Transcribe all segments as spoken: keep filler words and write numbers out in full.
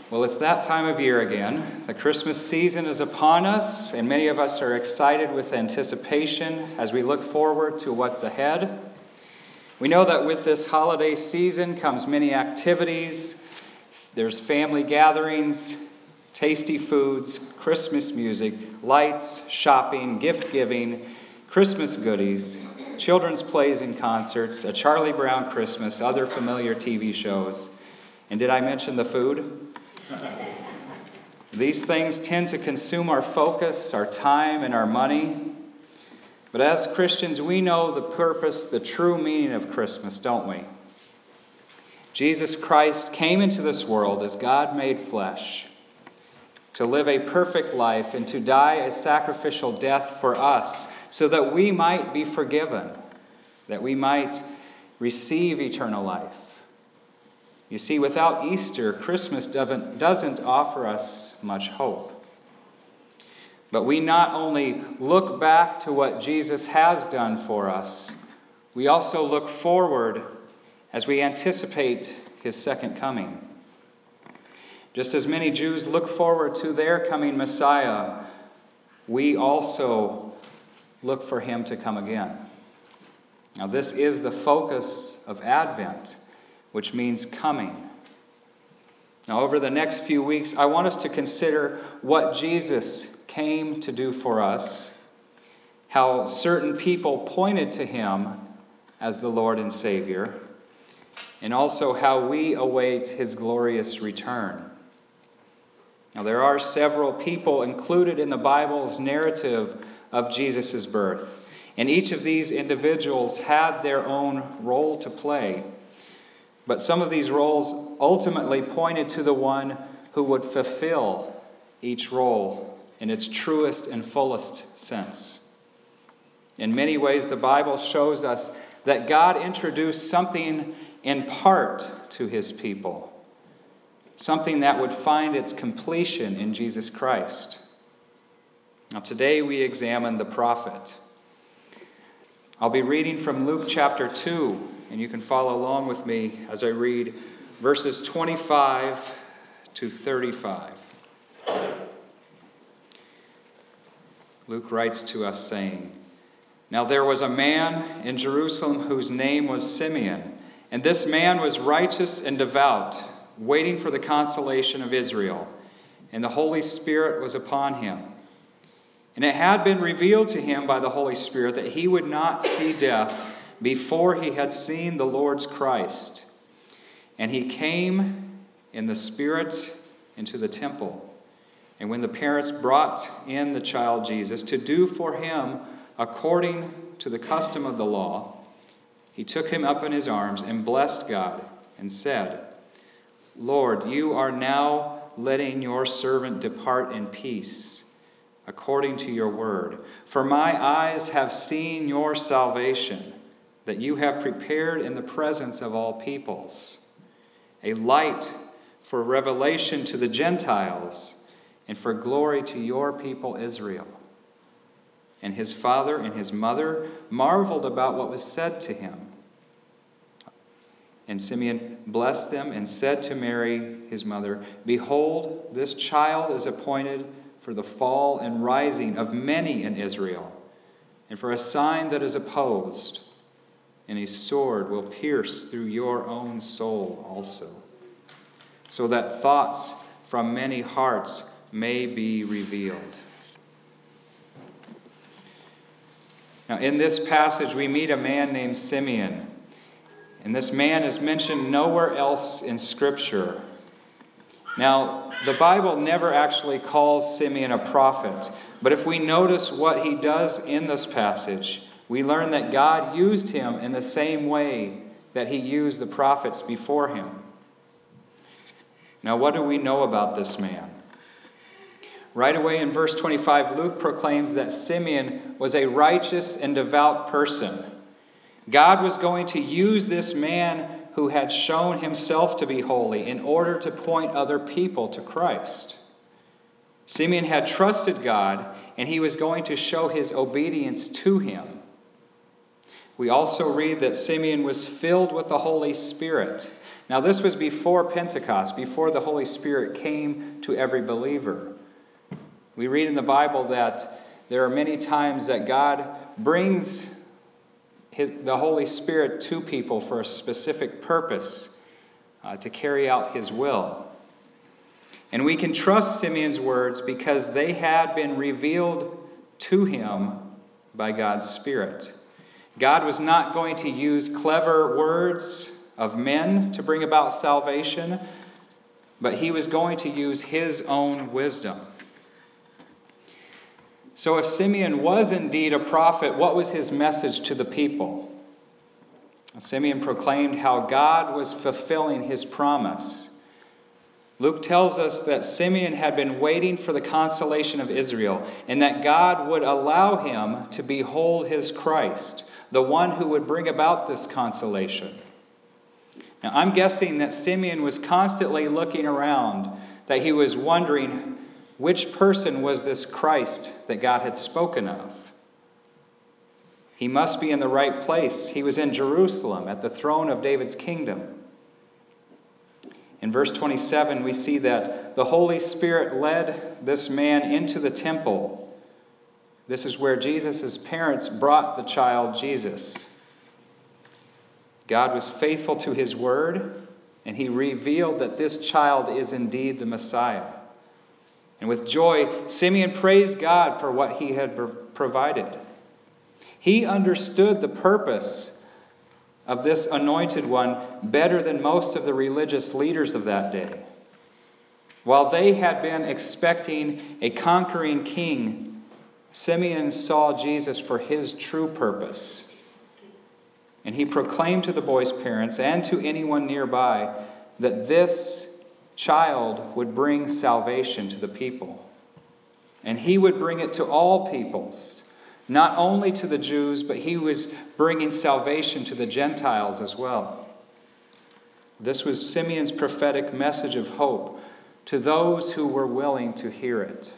Well, it's that time of year again. The Christmas season is upon us, and many of us are excited with anticipation as we look forward to what's ahead. We know that with this holiday season comes many activities. There's family gatherings, tasty foods, Christmas music, lights, shopping, gift giving, Christmas goodies, children's plays and concerts, a Charlie Brown Christmas, other familiar T V shows. And did I mention the food? These things tend to consume our focus, our time, and our money. But as Christians, we know the purpose, the true meaning of Christmas, don't we? Jesus Christ came into this world as God made flesh to live a perfect life and to die a sacrificial death for us so that we might be forgiven, that we might receive eternal life. You see, without Easter, Christmas doesn't, doesn't offer us much hope. But we not only look back to what Jesus has done for us, we also look forward as we anticipate his second coming. Just as many Jews look forward to their coming Messiah, we also look for him to come again. Now, this is the focus of Advent, which means coming. Now, over the next few weeks, I want us to consider what Jesus came to do for us, how certain people pointed to him as the Lord and Savior, and also how we await his glorious return. Now, there are several people included in the Bible's narrative of Jesus' birth, and each of these individuals had their own role to play. But some of these roles ultimately pointed to the one who would fulfill each role in its truest and fullest sense. In many ways, the Bible shows us that God introduced something in part to his people, something that would find its completion in Jesus Christ. Now, today we examine the prophet. I'll be reading from Luke chapter two. And you can follow along with me as I read verses twenty-five to thirty-five. Luke writes to us saying, "Now there was a man in Jerusalem whose name was Simeon, and this man was righteous and devout, waiting for the consolation of Israel, and the Holy Spirit was upon him. And it had been revealed to him by the Holy Spirit that he would not see death before he had seen the Lord's Christ. And he came in the Spirit into the temple. And when the parents brought in the child Jesus to do for him according to the custom of the law, he took him up in his arms and blessed God and said, 'Lord, you are now letting your servant depart in peace, according to your word. For my eyes have seen your salvation, that you have prepared in the presence of all peoples, a light for revelation to the Gentiles and for glory to your people Israel.' And his father and his mother marveled about what was said to him. And Simeon blessed them and said to Mary, his mother, 'Behold, this child is appointed for the fall and rising of many in Israel, and for a sign that is opposed. And a sword will pierce through your own soul also, so that thoughts from many hearts may be revealed.'" Now, in this passage, we meet a man named Simeon. And this man is mentioned nowhere else in Scripture. Now, the Bible never actually calls Simeon a prophet. But if we notice what he does in this passage, we learn that God used him in the same way that he used the prophets before him. Now, what do we know about this man? Right away in verse twenty-five, Luke proclaims that Simeon was a righteous and devout person. God was going to use this man who had shown himself to be holy in order to point other people to Christ. Simeon had trusted God, and he was going to show his obedience to him. We also read that Simeon was filled with the Holy Spirit. Now, this was before Pentecost, before the Holy Spirit came to every believer. We read in the Bible that there are many times that God brings his, the Holy Spirit to people for a specific purpose, uh, to carry out His will. And we can trust Simeon's words because they had been revealed to him by God's Spirit. God was not going to use clever words of men to bring about salvation, but He was going to use His own wisdom. So if Simeon was indeed a prophet, what was his message to the people? Simeon proclaimed how God was fulfilling His promise. Luke tells us that Simeon had been waiting for the consolation of Israel, and that God would allow him to behold His Christ, the one who would bring about this consolation. Now, I'm guessing that Simeon was constantly looking around, that he was wondering which person was this Christ that God had spoken of. He must be in the right place. He was in Jerusalem at the throne of David's kingdom. In verse twenty-seven, we see that the Holy Spirit led this man into the temple. This is where Jesus' parents brought the child Jesus. God was faithful to His word, and He revealed that this child is indeed the Messiah. And with joy, Simeon praised God for what He had provided. He understood the purpose of this anointed one better than most of the religious leaders of that day. While they had been expecting a conquering king, Simeon saw Jesus for His true purpose. And he proclaimed to the boy's parents and to anyone nearby that this child would bring salvation to the people. And He would bring it to all peoples, not only to the Jews, but He was bringing salvation to the Gentiles as well. This was Simeon's prophetic message of hope to those who were willing to hear it.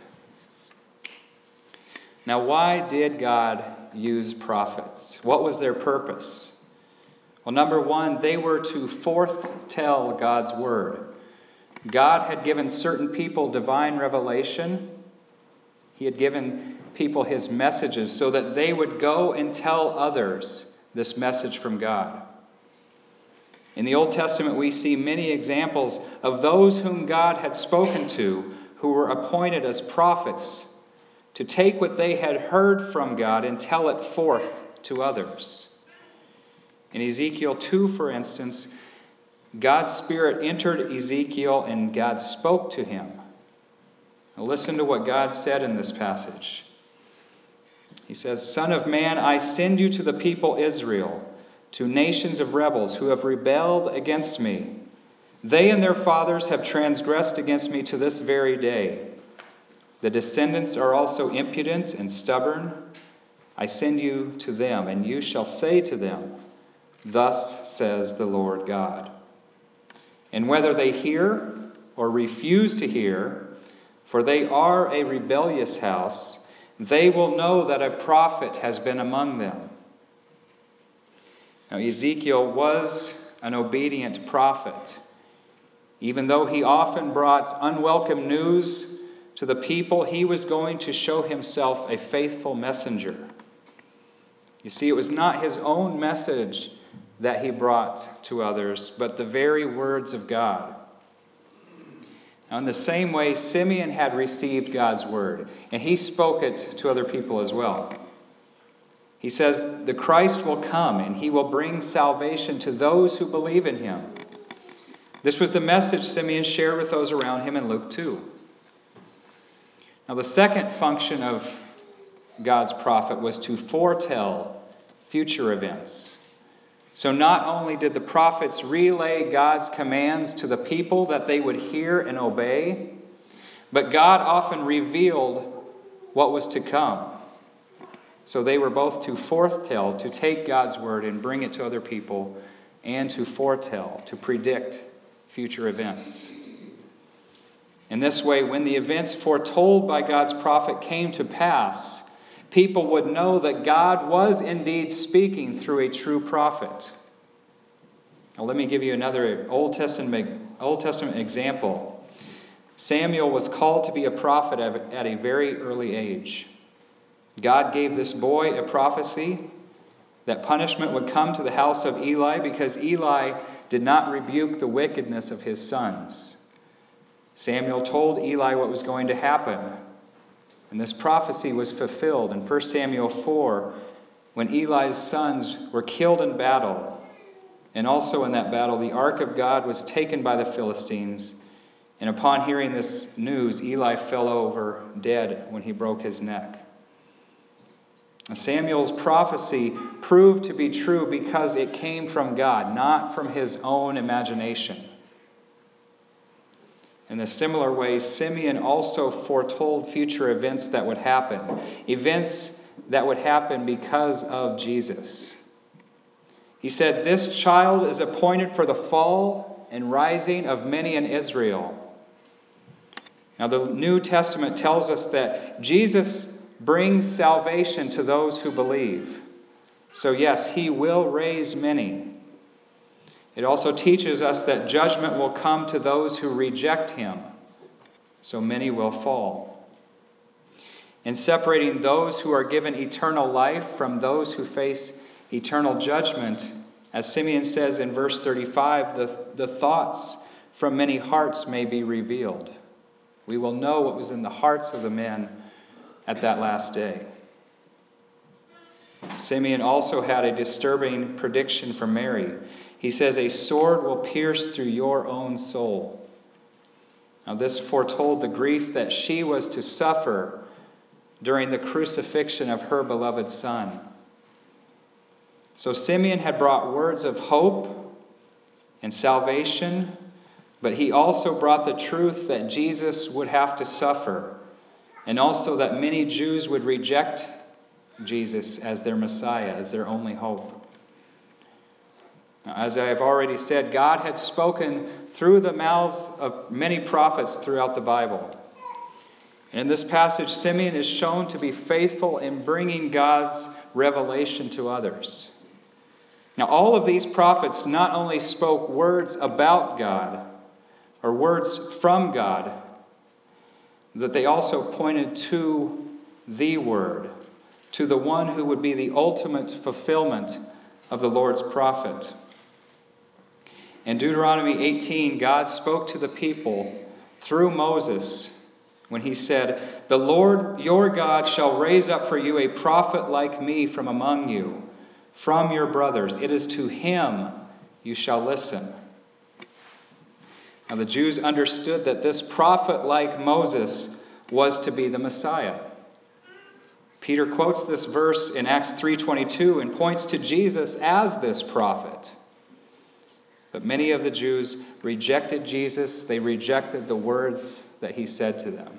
Now, why did God use prophets? What was their purpose? Well, number one, they were to foretell God's word. God had given certain people divine revelation. He had given people His messages so that they would go and tell others this message from God. In the Old Testament, we see many examples of those whom God had spoken to who were appointed as prophets to take what they had heard from God and tell it forth to others. In Ezekiel two, for instance, God's Spirit entered Ezekiel and God spoke to him. Now listen to what God said in this passage. He says, "Son of man, I send you to the people Israel, to nations of rebels who have rebelled against me. They and their fathers have transgressed against me to this very day. The descendants are also impudent and stubborn. I send you to them, and you shall say to them, 'Thus says the Lord God.' And whether they hear or refuse to hear, for they are a rebellious house, they will know that a prophet has been among them." Now, Ezekiel was an obedient prophet. Even though he often brought unwelcome news to the people, he was going to show himself a faithful messenger. You see, it was not his own message that he brought to others, but the very words of God. Now, in the same way, Simeon had received God's word, and he spoke it to other people as well. He says, the Christ will come, and He will bring salvation to those who believe in Him. This was the message Simeon shared with those around him in Luke two. Now, the second function of God's prophet was to foretell future events. So not only did the prophets relay God's commands to the people that they would hear and obey, but God often revealed what was to come. So they were both to foretell, to take God's word and bring it to other people, and to foretell, to predict future events. In this way, when the events foretold by God's prophet came to pass, people would know that God was indeed speaking through a true prophet. Now, let me give you another Old Testament, Old Testament example. Samuel was called to be a prophet at a very early age. God gave this boy a prophecy that punishment would come to the house of Eli because Eli did not rebuke the wickedness of his sons. Samuel told Eli what was going to happen, and this prophecy was fulfilled in First Samuel four when Eli's sons were killed in battle. And also in that battle, the ark of God was taken by the Philistines. And upon hearing this news, Eli fell over dead when he broke his neck. Samuel's prophecy proved to be true because it came from God, not from his own imagination. In a similar way, Simeon also foretold future events that would happen, events that would happen because of Jesus. He said, "This child is appointed for the fall and rising of many in Israel." Now, the New Testament tells us that Jesus brings salvation to those who believe. So yes, he will raise many. It also teaches us that judgment will come to those who reject him. So many will fall. In separating those who are given eternal life from those who face eternal judgment, as Simeon says in verse thirty-five, the, the thoughts from many hearts may be revealed. We will know what was in the hearts of the men at that last day. Simeon also had a disturbing prediction for Mary. He says, "A sword will pierce through your own soul." Now, this foretold the grief that she was to suffer during the crucifixion of her beloved Son. So Simeon had brought words of hope and salvation, but he also brought the truth that Jesus would have to suffer, and also that many Jews would reject Jesus as their Messiah, as their only hope. Now, as I have already said, God had spoken through the mouths of many prophets throughout the Bible. And in this passage, Simeon is shown to be faithful in bringing God's revelation to others. Now, all of these prophets not only spoke words about God, or words from God, that they also pointed to the Word, to the one who would be the ultimate fulfillment of the Lord's prophet. In Deuteronomy eighteen, God spoke to the people through Moses when he said, "The Lord your God shall raise up for you a prophet like me from among you, from your brothers. It is to him you shall listen." Now, the Jews understood that this prophet like Moses was to be the Messiah. Peter quotes this verse in Acts three twenty-two and points to Jesus as this prophet. But many of the Jews rejected Jesus. They rejected the words that he said to them.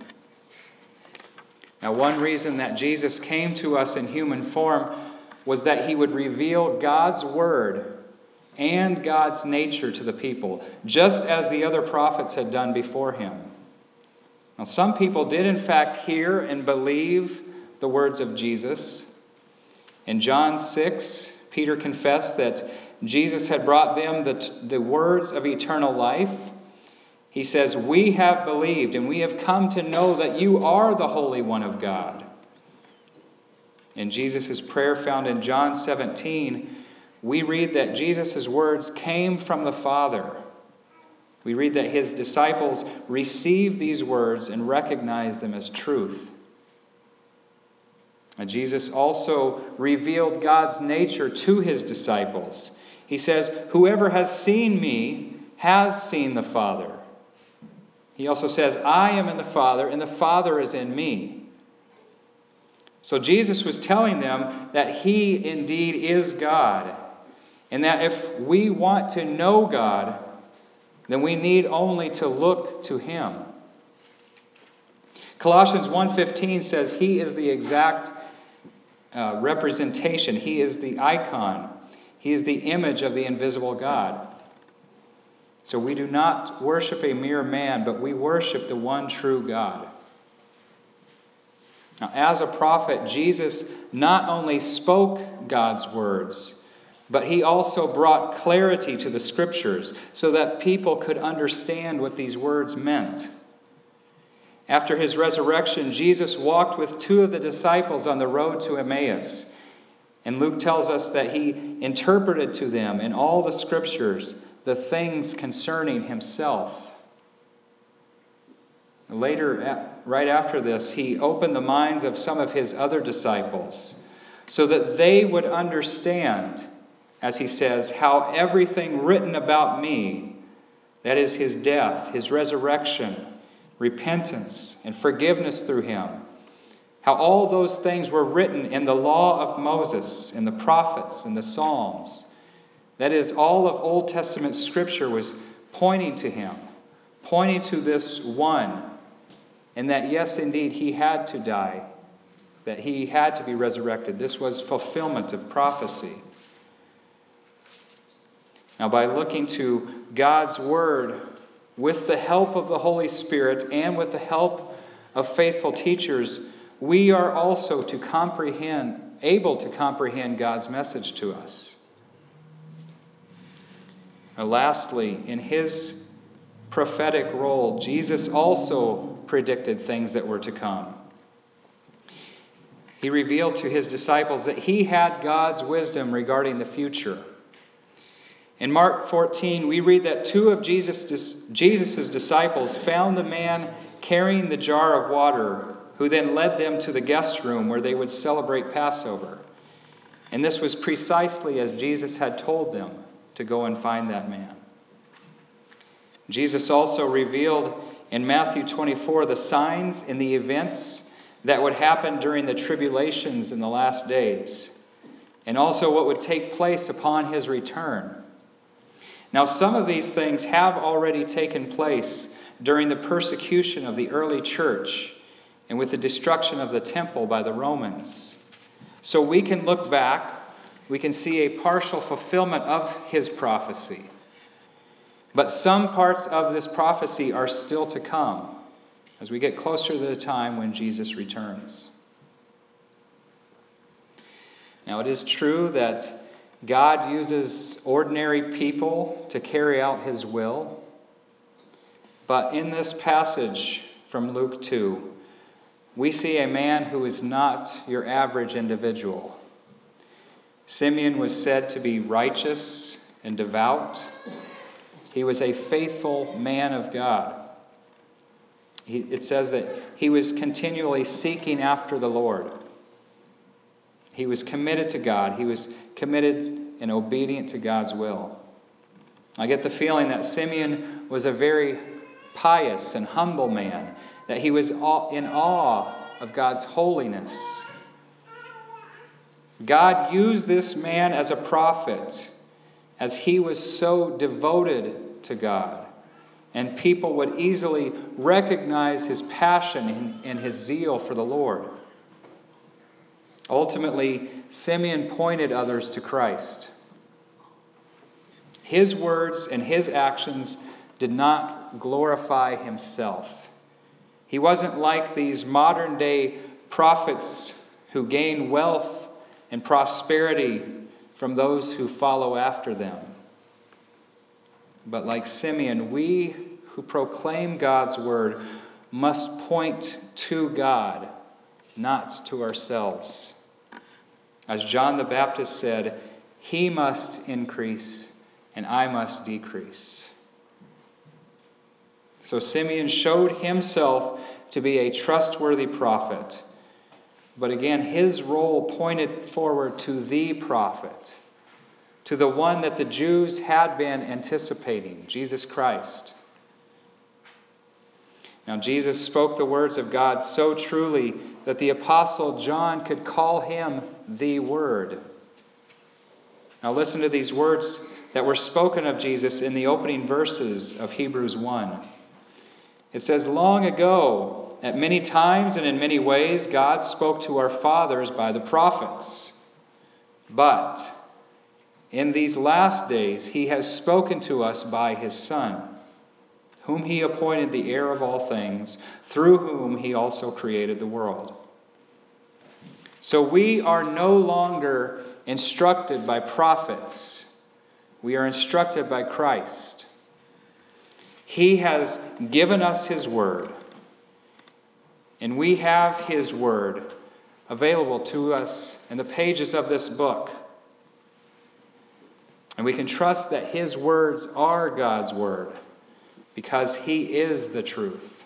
Now, one reason that Jesus came to us in human form was that he would reveal God's word and God's nature to the people, just as the other prophets had done before him. Now, some people did in fact hear and believe the words of Jesus. In John six, Peter confessed that Jesus had brought them the, the words of eternal life. He says, "We have believed and we have come to know that you are the Holy One of God." In Jesus' prayer found in John seventeen, we read that Jesus' words came from the Father. We read that his disciples received these words and recognized them as truth. And Jesus also revealed God's nature to his disciples. He says, "Whoever has seen me has seen the Father." He also says, "I am in the Father, and the Father is in me." So Jesus was telling them that he indeed is God, and that if we want to know God, then we need only to look to him. Colossians one fifteen says he is the exact uh, representation. He is the icon. He is the image of the invisible God. So we do not worship a mere man, but we worship the one true God. Now, as a prophet, Jesus not only spoke God's words, But he also brought clarity to the Scriptures so that people could understand what these words meant. After his resurrection, Jesus walked with two of the disciples on the road to Emmaus. And Luke tells us that he interpreted to them in all the Scriptures the things concerning himself. Later, right after this, he opened the minds of some of his other disciples so that they would understand, as he says, how everything written about me, that is his death, his resurrection, repentance, and forgiveness through him, how all those things were written in the law of Moses, in the prophets, and the Psalms. That is, all of Old Testament Scripture was pointing to him, pointing to this one, and that, yes, indeed, he had to die, that he had to be resurrected. This was fulfillment of prophecy. Now, by looking to God's Word with the help of the Holy Spirit and with the help of faithful teachers, we are also to comprehend, able to comprehend God's message to us. Now, lastly, in his prophetic role, Jesus also predicted things that were to come. He revealed to his disciples that he had God's wisdom regarding the future. In Mark fourteen, we read that two of Jesus' Jesus's disciples found the man carrying the jar of water, who then led them to the guest room where they would celebrate Passover. And this was precisely as Jesus had told them to go and find that man. Jesus also revealed in Matthew twenty-four the signs and the events that would happen during the tribulations in the last days, and also what would take place upon his return. Now, some of these things have already taken place during the persecution of the early church and with the destruction of the temple by the Romans. So we can look back, we can see a partial fulfillment of his prophecy. But some parts of this prophecy are still to come as we get closer to the time when Jesus returns. Now, it is true that God uses ordinary people to carry out his will. But in this passage from Luke two, we see a man who is not your average individual. Simeon was said to be righteous and devout. He was a faithful man of God. He, it says that he was continually seeking after the Lord. He was committed to God. He was committed and obedient to God's will. I get the feeling that Simeon was a very pious and humble man, that he was in awe of God's holiness. God used this man as a prophet, as he was so devoted to God, and people would easily recognize his passion and his zeal for the Lord. Ultimately, Simeon pointed others to Christ. His words and his actions did not glorify himself. He wasn't like these modern day prophets who gain wealth and prosperity from those who follow after them. But like Simeon, we who proclaim God's word must point to God, not to ourselves. As John the Baptist said, he must increase and I must decrease. So Simeon showed himself to be a trustworthy prophet. But again, his role pointed forward to the prophet, to the one that the Jews had been anticipating, Jesus Christ. Now, Jesus spoke the words of God so truly that the Apostle John could call him the Word. Now, listen to these words that were spoken of Jesus in the opening verses of Hebrews one. It says, "Long ago, at many times and in many ways, God spoke to our fathers by the prophets. But in these last days, he has spoken to us by his Son, whom he appointed the heir of all things, through whom he also created the world." So we are no longer instructed by prophets. We are instructed by Christ. He has given us His Word. And we have His Word available to us in the pages of this book. And we can trust that His words are God's Word because He is the truth.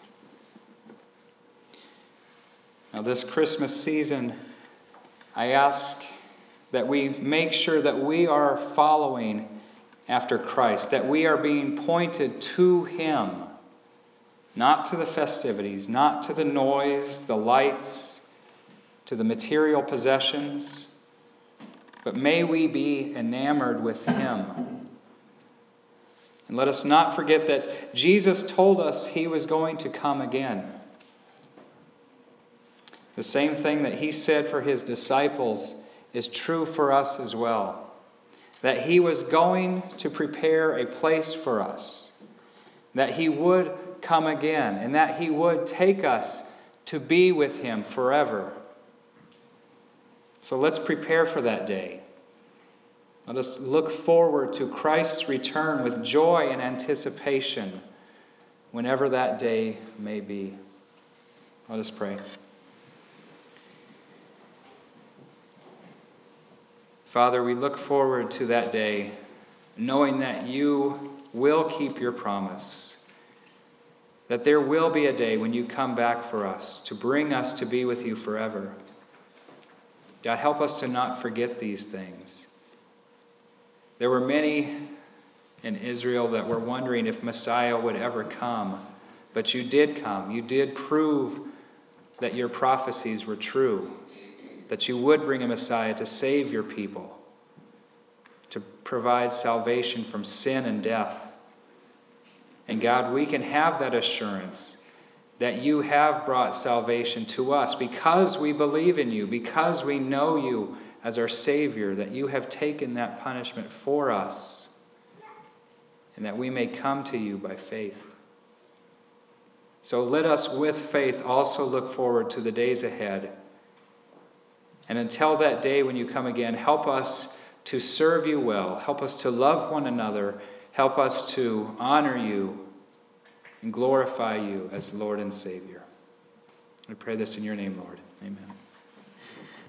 Now, this Christmas season, I ask that we make sure that we are following after Christ, that we are being pointed to Him, not to the festivities, not to the noise, the lights, to the material possessions, but may we be enamored with Him. And let us not forget that Jesus told us He was going to come again. The same thing that He said for His disciples is true for us as well. That He was going to prepare a place for us. That He would come again. And that He would take us to be with Him forever. So let's prepare for that day. Let us look forward to Christ's return with joy and anticipation whenever that day may be. Let us pray. Father, we look forward to that day, knowing that You will keep Your promise, that there will be a day when You come back for us, to bring us to be with You forever. God, help us to not forget these things. There were many in Israel that were wondering if Messiah would ever come, but You did come. You did prove that Your prophecies were true, that You would bring a Messiah to save Your people, to provide salvation from sin and death. And God, we can have that assurance that You have brought salvation to us because we believe in You, because we know You as our Savior, that You have taken that punishment for us, and that we may come to You by faith. So let us with faith also look forward to the days ahead. And until that day when You come again, help us to serve You well. Help us to love one another. Help us to honor You and glorify You as Lord and Savior. We pray this in Your name, Lord. Amen.